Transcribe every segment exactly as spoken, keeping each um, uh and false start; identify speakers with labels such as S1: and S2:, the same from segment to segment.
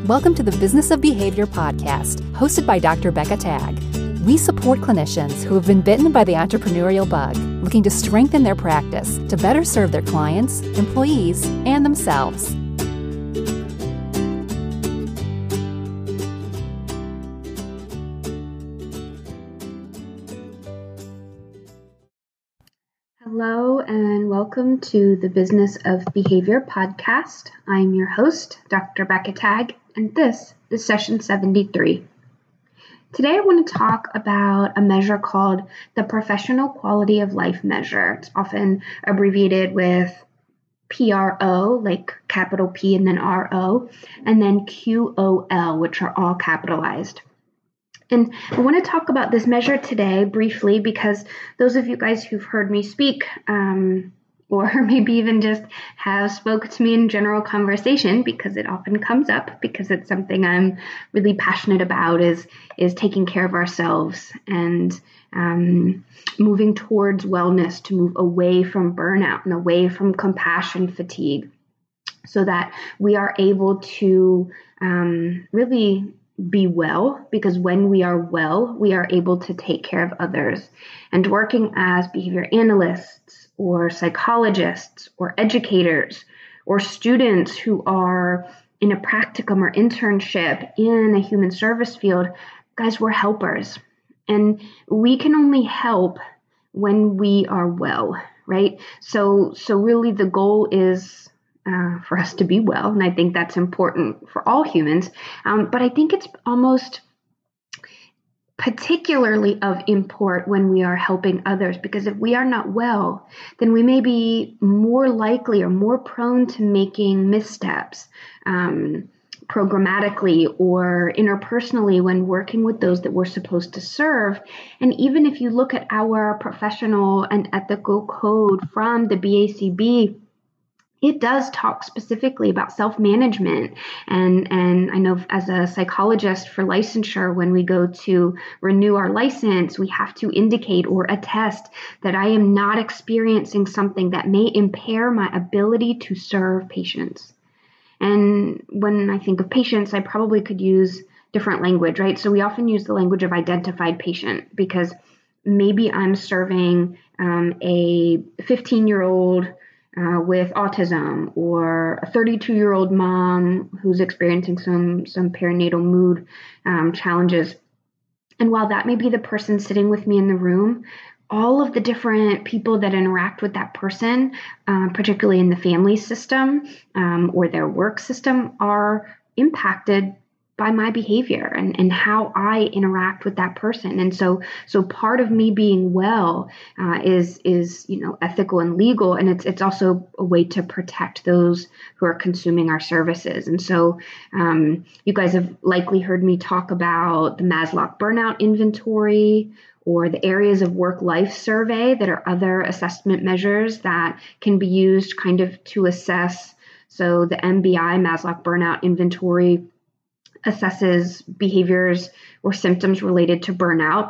S1: Welcome to the Business of Behavior podcast, hosted by Doctor Becca Tagg. We support clinicians who have been bitten by the entrepreneurial bug, looking to strengthen their practice to better serve their clients, employees, and themselves.
S2: Hello and welcome to the Business of Behavior podcast. I'm your host, Doctor Becca Tagg, and this is session seventy-three. Today I want to talk about a measure called the Professional Quality of Life Measure. It's often abbreviated with P R O, like capital P and then R O, and then Q O L, which are all capitalized. And I want to talk about this measure today briefly because those of you guys who've heard me speak, um, or maybe even just have spoke to me in general conversation, because it often comes up, because it's something I'm really passionate about, is is taking care of ourselves and um, moving towards wellness, to move away from burnout and away from compassion fatigue, so that we are able to um, really be well, because when we are well, we are able to take care of others. And working as behavior analysts or psychologists or educators or students who are in a practicum or internship in a human service field, guys, we're helpers. And we can only help when we are well, right? So, so really the goal is Uh, for us to be well. And I think that's important for all humans. Um, but I think it's almost particularly of import when we are helping others, because if we are not well, then we may be more likely or more prone to making missteps um, programmatically or interpersonally when working with those that we're supposed to serve. And even if you look at our professional and ethical code from the B A C B, it does talk specifically about self-management. And, and I know as a psychologist for licensure, when we go to renew our license, we have to indicate or attest that I am not experiencing something that may impair my ability to serve patients. And when I think of patients, I probably could use different language, right? So we often use the language of identified patient, because maybe I'm serving um, a fifteen-year-old Uh, with autism, or a thirty-two-year-old mom who's experiencing some some perinatal mood um, challenges. And while that may be the person sitting with me in the room, all of the different people that interact with that person, uh, particularly in the family system um, or their work system, are impacted by my behavior and, and how I interact with that person. And so so part of me being well uh, is is you know ethical and legal, and it's it's also a way to protect those who are consuming our services. And so um, you guys have likely heard me talk about the Maslach Burnout Inventory, or the Areas of Work-Life Survey, that are other assessment measures that can be used kind of to assess. So the M B I, Maslach Burnout Inventory, assesses behaviors or symptoms related to burnout.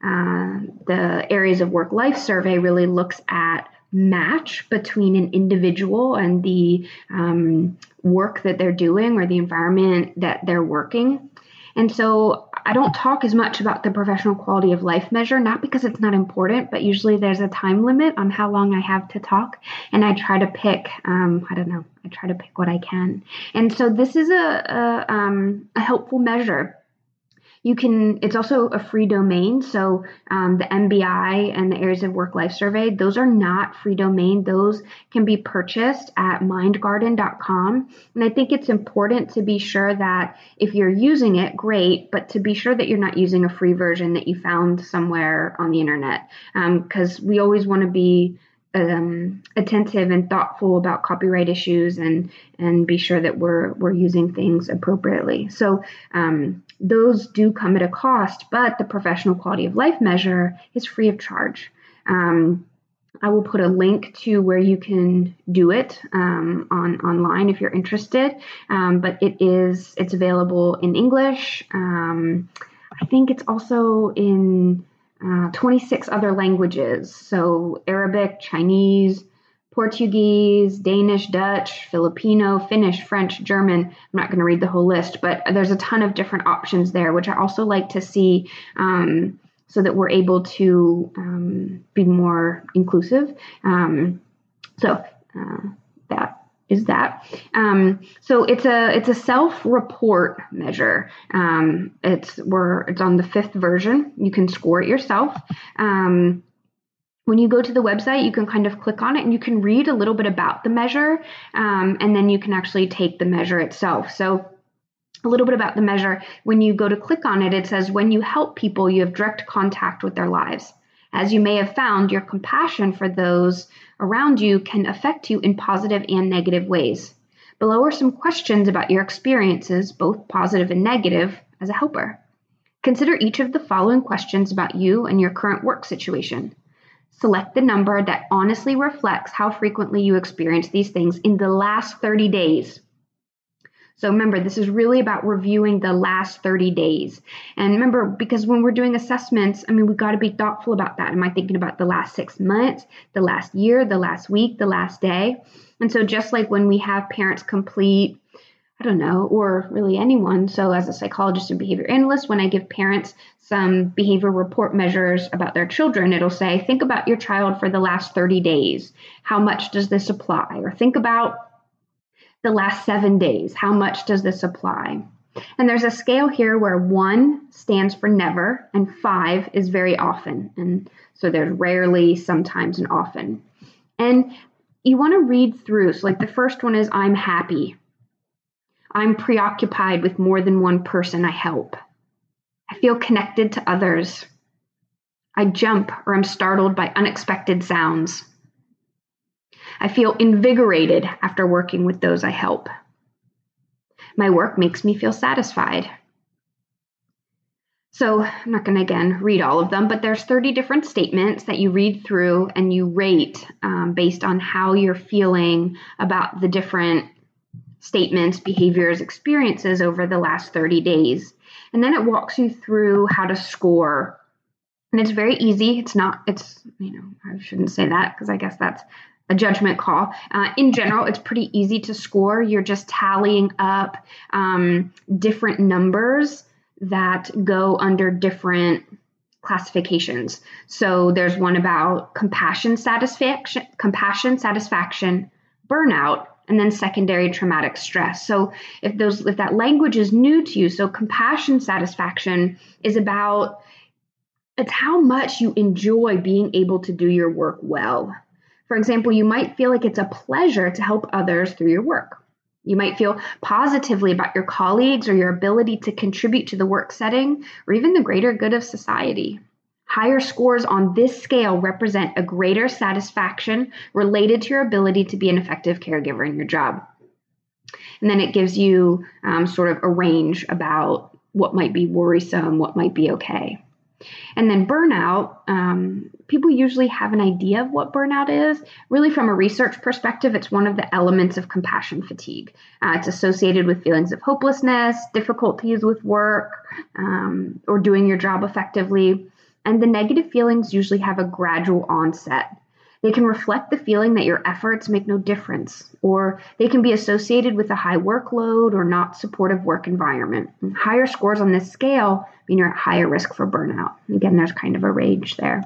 S2: Uh, the Areas of Work-Life Survey really looks at match between an individual and the um, work that they're doing or the environment that they're working. And so I don't talk as much about the Professional Quality of Life Measure, not because it's not important, but usually there's a time limit on how long I have to talk. And I try to pick, um, I don't know, I try to pick what I can. And so this is a, a, um, a helpful measure. You can, it's also a free domain. So um, the M B I and the Areas of Work-Life Survey, those are not free domain. Those can be purchased at mind garden dot com. And I think it's important to be sure that if you're using it, great, but to be sure that you're not using a free version that you found somewhere on the internet. Because um, we always want to be Um, attentive and thoughtful about copyright issues, and and be sure that we're we're using things appropriately. So um, those do come at a cost, but the Professional Quality of Life Measure is free of charge. Um, I will put a link to where you can do it um, on online if you're interested. Um, but it is it's available in English. Um, I think it's also in Uh, twenty-six other languages, so Arabic, Chinese, Portuguese, Danish, Dutch, Filipino, Finnish, French, German. I'm not going to read the whole list, but there's a ton of different options there, which I also like to see um, so that we're able to um, be more inclusive. Um, so uh, that is that. Um, so it's a it's a self-report measure. Um, it's we're it's on the fifth version. You can score it yourself. Um, When you go to the website, you can kind of click on it and you can read a little bit about the measure, um, and then you can actually take the measure itself. So a little bit about the measure. When you go to click on it, it says, when you help people, you have direct contact with their lives. As you may have found, your compassion for those around you can affect you in positive and negative ways. Below are some questions about your experiences, both positive and negative, as a helper. Consider each of the following questions about you and your current work situation. Select the number that honestly reflects how frequently you experience these things in the last thirty days. So remember, this is really about reviewing the last thirty days. And remember, because when we're doing assessments, I mean, we've got to be thoughtful about that. Am I thinking about the last six months, the last year, the last week, the last day? And so just like when we have parents complete, I don't know, or really anyone. So as a psychologist and behavior analyst, when I give parents some behavior report measures about their children, it'll say, think about your child for the last thirty days. How much does this apply? Or think about the last seven days. How much does this apply? And there's a scale here where one stands for never and five is very often. And so there's rarely, sometimes, and often. And you want to read through. So like the first one is I'm happy. I'm preoccupied with more than one person I help. I feel connected to others. I jump or am startled by unexpected sounds. I feel invigorated after working with those I help. My work makes me feel satisfied. So I'm not going to, again, read all of them, but there's thirty different statements that you read through and you rate um, based on how you're feeling about the different statements, behaviors, experiences over the last thirty days. And then it walks you through how to score. And it's very easy. It's not, it's, you know, I shouldn't say that because I guess that's a judgment call. Uh, in general, it's pretty easy to score. You're just tallying up um, different numbers that go under different classifications. So there's one about compassion satisfaction, compassion satisfaction, burnout, and then secondary traumatic stress. So if those, if that language is new to you, so compassion satisfaction is about, it's how much you enjoy being able to do your work well. For example, you might feel like it's a pleasure to help others through your work. You might feel positively about your colleagues or your ability to contribute to the work setting or even the greater good of society. Higher scores on this scale represent a greater satisfaction related to your ability to be an effective caregiver in your job. And then it gives you um, sort of a range about what might be worrisome, what might be okay. And then burnout, um, people usually have an idea of what burnout is. Really, from a research perspective, it's one of the elements of compassion fatigue. Uh, it's associated with feelings of hopelessness, difficulties with work, um, or doing your job effectively. And the negative feelings usually have a gradual onset. They can reflect the feeling that your efforts make no difference, or they can be associated with a high workload or not supportive work environment. And higher scores on this scale mean you're at higher risk for burnout. Again, there's kind of a range there.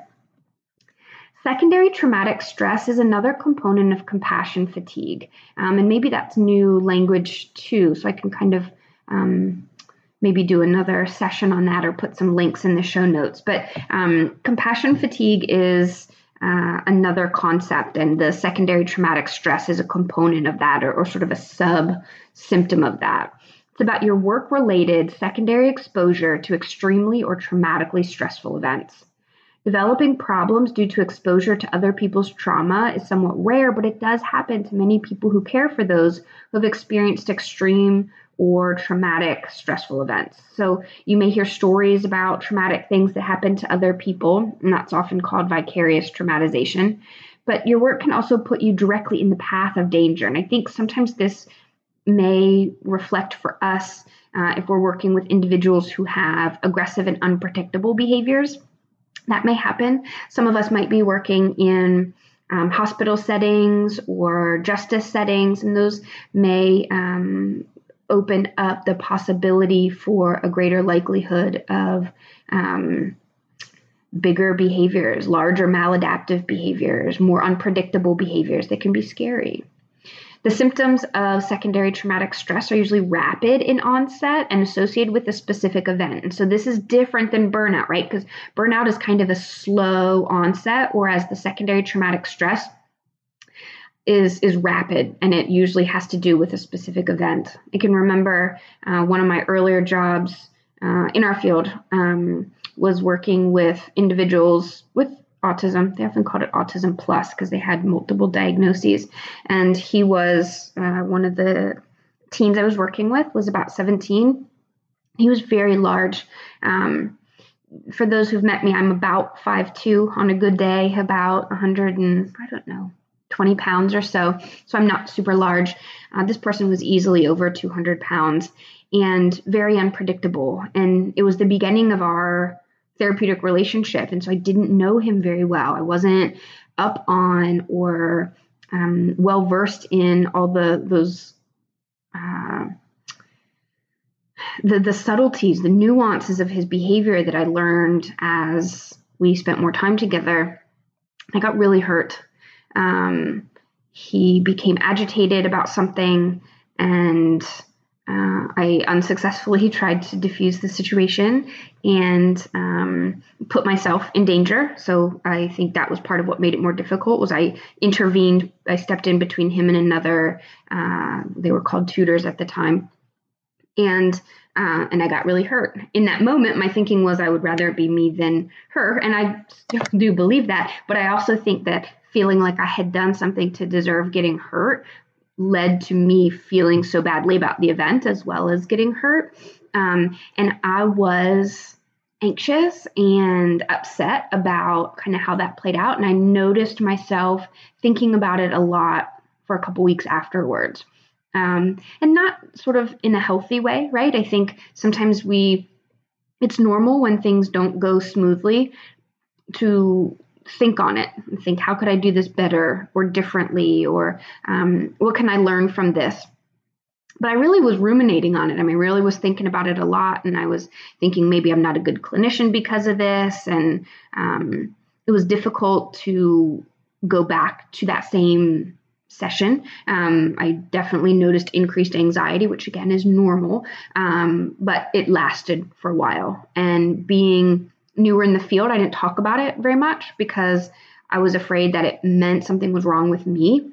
S2: Secondary traumatic stress is another component of compassion fatigue. Um, and maybe that's new language too, so I can kind of um, maybe do another session on that or put some links in the show notes. But um, compassion fatigue is Uh, another concept, and the secondary traumatic stress is a component of that, or, or sort of a sub-symptom of that. It's about your work-related secondary exposure to extremely or traumatically stressful events. Developing problems due to exposure to other people's trauma is somewhat rare, but it does happen to many people who care for those who have experienced extreme or traumatic stressful events. So you may hear stories about traumatic things that happen to other people, and that's often called vicarious traumatization. But your work can also put you directly in the path of danger. And I think sometimes this may reflect for us uh, if we're working with individuals who have aggressive and unpredictable behaviors. That may happen. Some of us might be working in um, hospital settings or justice settings, and those may um, open up the possibility for a greater likelihood of um, bigger behaviors, larger maladaptive behaviors, more unpredictable behaviors that can be scary. The symptoms of secondary traumatic stress are usually rapid in onset and associated with a specific event. And so this is different than burnout, right? Because burnout is kind of a slow onset, whereas the secondary traumatic stress is is rapid, and it usually has to do with a specific event. I can remember uh, one of my earlier jobs uh, in our field um, was working with individuals with autism. They often called it autism plus because they had multiple diagnoses. And he was uh, one of the teens I was working with was about seventeen. He was very large. Um, for those who've met me, I'm about five two on a good day, about one hundred and I don't know, twenty pounds or so. So I'm not super large. Uh, this person was easily over two hundred pounds and very unpredictable. And it was the beginning of our therapeutic relationship. And so I didn't know him very well. I wasn't up on or um, well versed in all the those uh, the the subtleties, the nuances of his behavior that I learned as we spent more time together. I got really hurt. Um, he became agitated about something, and Uh, I unsuccessfully tried to diffuse the situation and um, put myself in danger. So I think that was part of what made it more difficult. Was I intervened. I stepped in between him and another. Uh, they were called tutors at the time, and uh, and I got really hurt. In that moment, my thinking was I would rather it be me than her, and I still do believe that. But I also think that feeling like I had done something to deserve getting hurt led to me feeling so badly about the event as well as getting hurt. Um, and I was anxious and upset about kind of how that played out. And I noticed myself thinking about it a lot for a couple weeks afterwards. Um, and not sort of in a healthy way, right? I think sometimes we, it's normal when things don't go smoothly to think on it and think, how could I do this better or differently? Or um, what can I learn from this? But I really was ruminating on it. I mean, really was thinking about it a lot. And I was thinking maybe I'm not a good clinician because of this. And um, it was difficult to go back to that same session. Um, I definitely noticed increased anxiety, which again is normal, um, but it lasted for a while. And being newer in the field, I didn't talk about it very much because I was afraid that it meant something was wrong with me.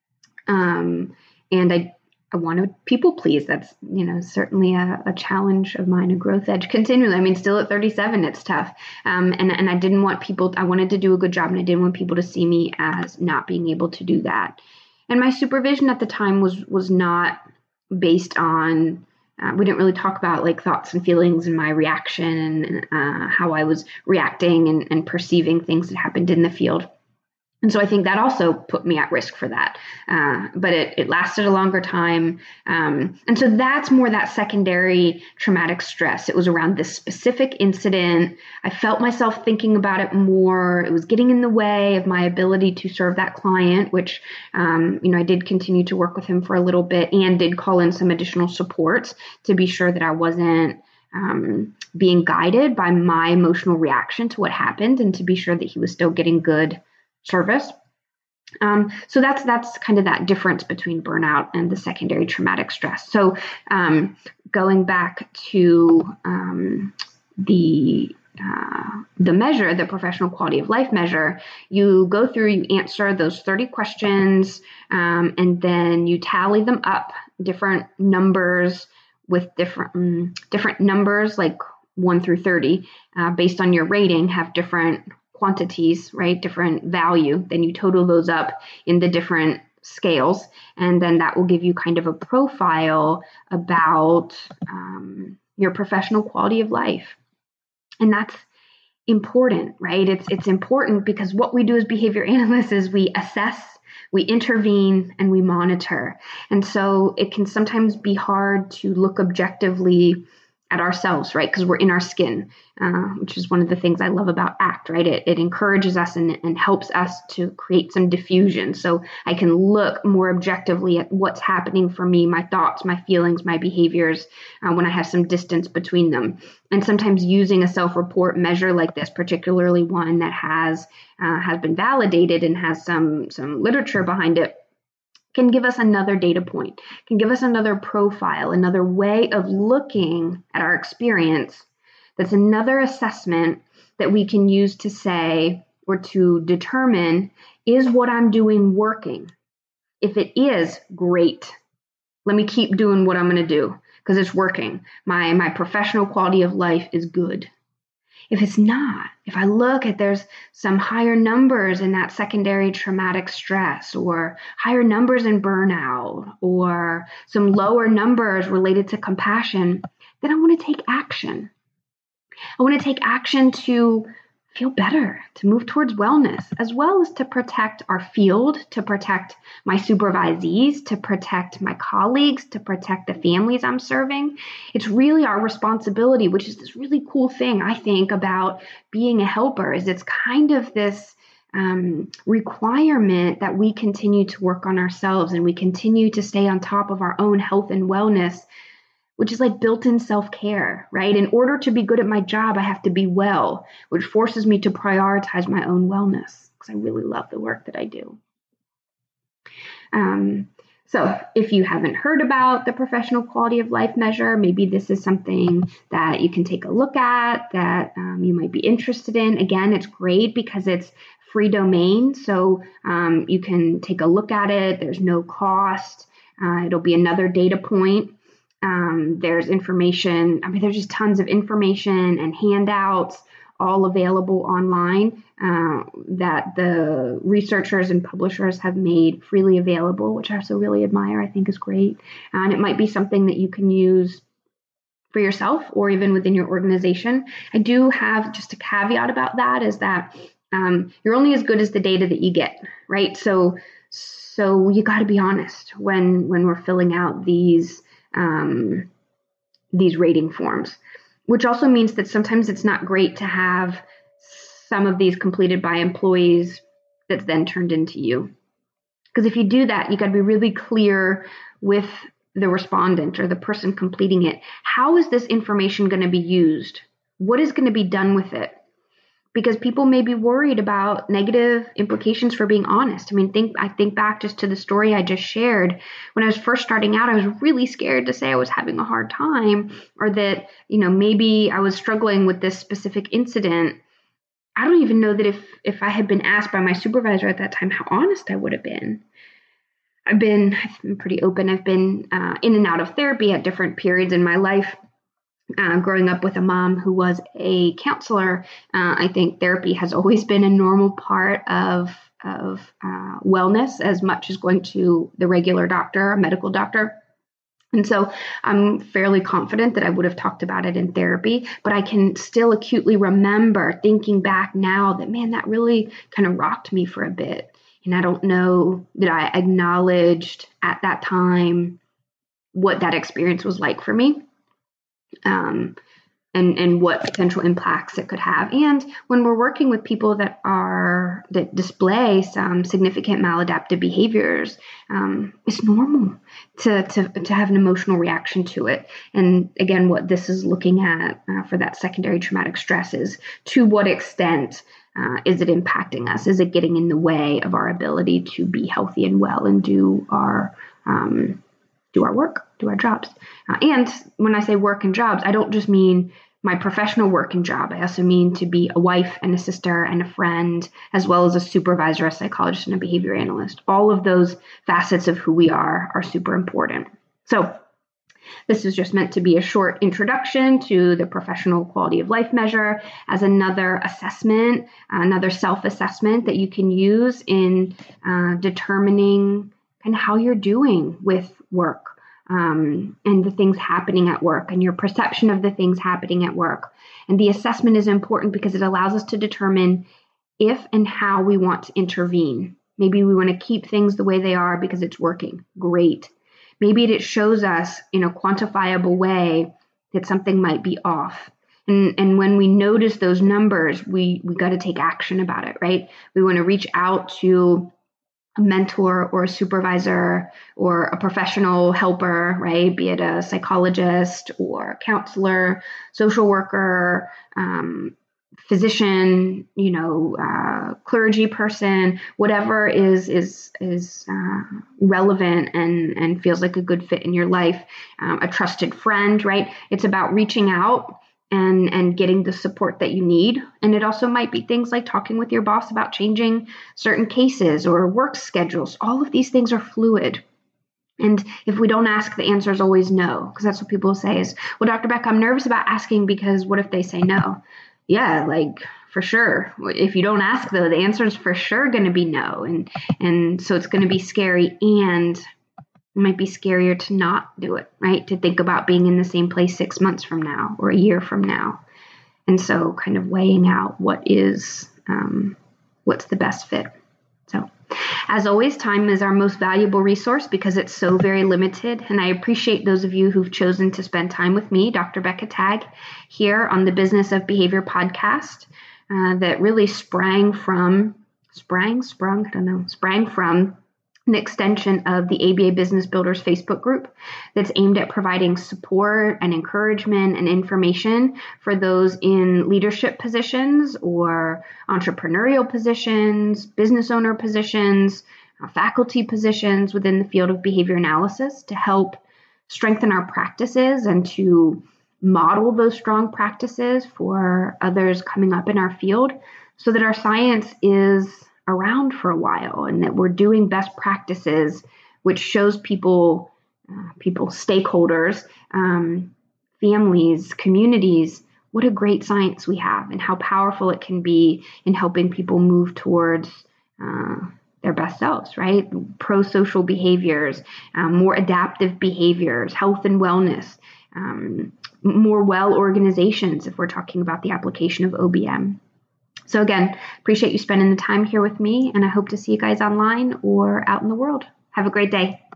S2: Um, and I, I wanted people please. That's, you know, certainly a, a challenge of mine, a growth edge continually. I mean, still at thirty-seven, it's tough. Um, and, and I didn't want people, I wanted to do a good job, and I didn't want people to see me as not being able to do that. And my supervision at the time was, was not based on Uh, we didn't really talk about like thoughts and feelings and my reaction and uh, how I was reacting and, and perceiving things that happened in the field. And so I think that also put me at risk for that. Uh, but it, it lasted a longer time. Um, and so that's more that secondary traumatic stress. It was around this specific incident. I felt myself thinking about it more. It was getting in the way of my ability to serve that client, which, um, you know, I did continue to work with him for a little bit and did call in some additional supports to be sure that I wasn't um, being guided by my emotional reaction to what happened, and to be sure that he was still getting good service. Um, so that's that's kind of that difference between burnout and the secondary traumatic stress. So um, going back to um, the uh, the measure, the professional quality of life measure, you go through, you answer those thirty questions, um, and then you tally them up, different numbers with different um, different numbers, like one through thirty, uh, based on your rating, have different quantities, right? Different value. Then you total those up in the different scales. And then that will give you kind of a profile about um, your professional quality of life. And that's important, right? It's, it's important because what we do as behavior analysts is we assess, we intervene, and we monitor. And so it can sometimes be hard to look objectively at ourselves, right? Because we're in our skin, uh, which is one of the things I love about ACT, right? It, it encourages us and, and helps us to create some diffusion. So I can look more objectively at what's happening for me, my thoughts, my feelings, my behaviors, uh, when I have some distance between them. And sometimes using a self-report measure like this, particularly one that has uh, has been validated and has some some literature behind it, can give us another data point, can give us another profile, another way of looking at our experience. That's another assessment that we can use to say or to determine, is what I'm doing working? If it is, great. Let me keep doing what I'm going to do because it's working. My, my professional quality of life is good. If it's not, if I look at there's some higher numbers in that secondary traumatic stress or higher numbers in burnout or some lower numbers related to compassion, then I want to take action. I want to take action to feel better, to move towards wellness, as well as to protect our field, to protect my supervisees, to protect my colleagues, to protect the families I'm serving. It's really our responsibility, which is this really cool thing, I think, about being a helper, is it's kind of this um, requirement that we continue to work on ourselves and we continue to stay on top of our own health and wellness, which is like built-in self-care, right? In order to be good at my job, I have to be well, which forces me to prioritize my own wellness because I really love the work that I do. Um, so if you haven't heard about the professional quality of life measure, maybe this is something that you can take a look at, that um, you might be interested in. Again, it's great because it's free domain, so um, you can take a look at it. There's no cost. Uh, it'll be another data point. Um, there's information, I mean, there's just tons of information and handouts all available online uh, that the researchers and publishers have made freely available, which I also really admire, I think is great. And it might be something that you can use for yourself or even within your organization. I do have just a caveat about that, is that um, you're only as good as the data that you get, right? So, so you got to be honest when, when we're filling out these Um, these rating forms, which also means that sometimes it's not great to have some of these completed by employees that's then turned into you. Because if you do that, you got to be really clear with the respondent or the person completing it. How is this information going to be used? What is going to be done with it? Because people may be worried about negative implications for being honest. I mean, think I think back just to the story I just shared. When I was first starting out, I was really scared to say I was having a hard time, or that, you know, maybe I was struggling with this specific incident. I don't even know that if if I had been asked by my supervisor at that time how honest I would have been. I've been, I've been pretty open. I've been uh, in and out of therapy at different periods in my life. Uh, growing up with a mom who was a counselor, uh, I think therapy has always been a normal part of of uh, wellness, as much as going to the regular doctor, a medical doctor. And so I'm fairly confident that I would have talked about it in therapy, but I can still acutely remember thinking back now that, man, that really kind of rocked me for a bit. And I don't know that I acknowledged at that time what that experience was like for me. Um, and, and what potential impacts it could have. And when we're working with people that are, that display some significant maladaptive behaviors, um, it's normal to, to, to have an emotional reaction to it. And again, what this is looking at uh, for that secondary traumatic stress is, to what extent uh, is it impacting us? Is it getting in the way of our ability to be healthy and well and do our, um, do our work, do our jobs. Uh, and when I say work and jobs, I don't just mean my professional work and job. I also mean to be a wife and a sister and a friend, as well as a supervisor, a psychologist, and a behavior analyst. All of those facets of who we are are super important. So this is just meant to be a short introduction to the professional quality of life measure as another assessment, another self-assessment that you can use in uh, determining kind of how you're doing with work. Um, and the things happening at work and your perception of the things happening at work. And the assessment is important because it allows us to determine if and how we want to intervene. Maybe we want to keep things the way they are because it's working. Great. Maybe it shows us in a quantifiable way that something might be off. And, and when we notice those numbers, we, we got to take action about it, right? We want to reach out to a mentor or a supervisor or a professional helper, right? Be it a psychologist or a counselor, social worker, um, physician, you know, uh, clergy person, whatever is is is uh, relevant and and feels like a good fit in your life. Um, a trusted friend, right? It's about reaching out and and getting the support that you need. And it also might be things like talking with your boss about changing certain cases or work schedules. All of these things are fluid. And if we don't ask, the answer is always no, because that's what people say is, well, Doctor Beck, I'm nervous about asking because what if they say no? Yeah, like for sure. If you don't ask, though, the answer is for sure going to be no. And and so it's going to be scary, and it might be scarier to not do it, right? To think about being in the same place six months from now or a year from now. And so kind of weighing out what is, um, what's the best fit. So as always, time is our most valuable resource because it's so very limited. And I appreciate those of you who've chosen to spend time with me, Doctor Becca Tagg, here on the Business of Behavior podcast uh, that really sprang from, sprang, sprung, I don't know, sprang from an extension of the A B A Business Builders Facebook group that's aimed at providing support and encouragement and information for those in leadership positions or entrepreneurial positions, business owner positions, uh, faculty positions within the field of behavior analysis to help strengthen our practices and to model those strong practices for others coming up in our field so that our science is around for a while and that we're doing best practices, which shows people, uh, people, stakeholders, um, families, communities, what a great science we have and how powerful it can be in helping people move towards uh, their best selves, right? Pro-social behaviors, um, more adaptive behaviors, health and wellness, um, more well organizations if we're talking about the application of O B M. So again, appreciate you spending the time here with me, and I hope to see you guys online or out in the world. Have a great day.